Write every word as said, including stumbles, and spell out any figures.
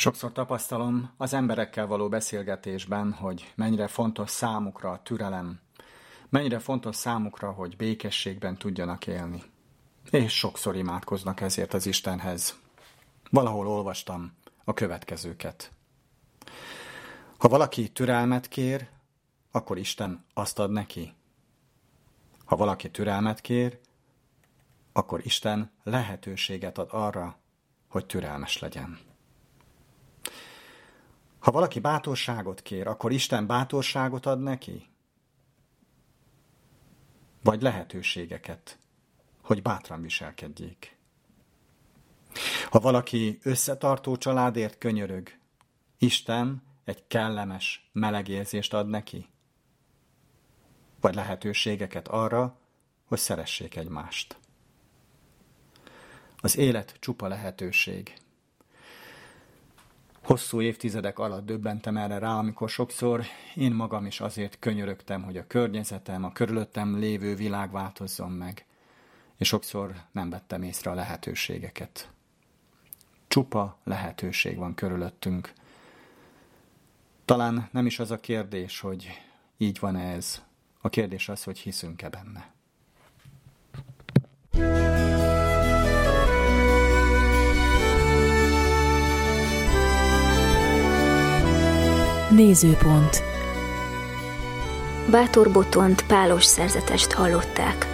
Sokszor tapasztalom az emberekkel való beszélgetésben, hogy mennyire fontos számukra a türelem, mennyire fontos számukra, hogy békességben tudjanak élni. És sokszor imádkoznak ezért az Istenhez. Valahol olvastam a következőket. Ha valaki türelmet kér, akkor Isten azt ad neki. Ha valaki türelmet kér, akkor Isten lehetőséget ad arra, hogy türelmes legyen. Ha valaki bátorságot kér, akkor Isten bátorságot ad neki? Vagy lehetőségeket, hogy bátran viselkedjék? Ha valaki összetartó családért könyörög, Isten egy kellemes, meleg érzést ad neki? Vagy lehetőségeket arra, hogy szeressék egymást? Az élet csupa lehetőség. Hosszú évtizedek alatt döbbentem erre rá, amikor sokszor én magam is azért könyörögtem, hogy a környezetem, a körülöttem lévő világ változzon meg, és sokszor nem vettem észre a lehetőségeket. Csupa lehetőség van körülöttünk. Talán nem is az a kérdés, hogy így van-e ez. A kérdés az, hogy hiszünk-e benne. Nézőpont. Bátor Botont pálos szerzetest hallották.